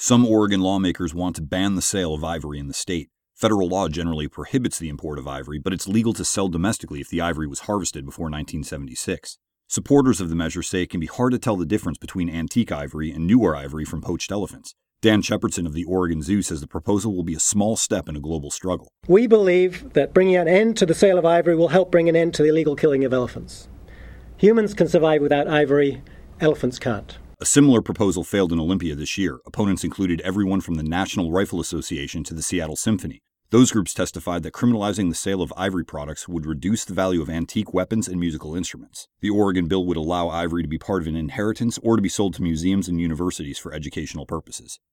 Some Oregon lawmakers want to ban the sale of ivory in the state. Federal law generally prohibits the import of ivory, but it's legal to sell domestically if the ivory was harvested before 1976. Supporters of the measure say it can be hard to tell the difference between antique ivory and newer ivory from poached elephants. Dan Shepardson of the Oregon Zoo says the proposal will be a small step in a global struggle. We believe that bringing an end to the sale of ivory will help bring an end to the illegal killing of elephants. Humans can survive without ivory, elephants can't. A similar proposal failed in Olympia this year. Opponents included everyone from the National Rifle Association to the Seattle Symphony. Those groups testified that criminalizing the sale of ivory products would reduce the value of antique weapons and musical instruments. The Oregon bill would allow ivory to be part of an inheritance or to be sold to museums and universities for educational purposes.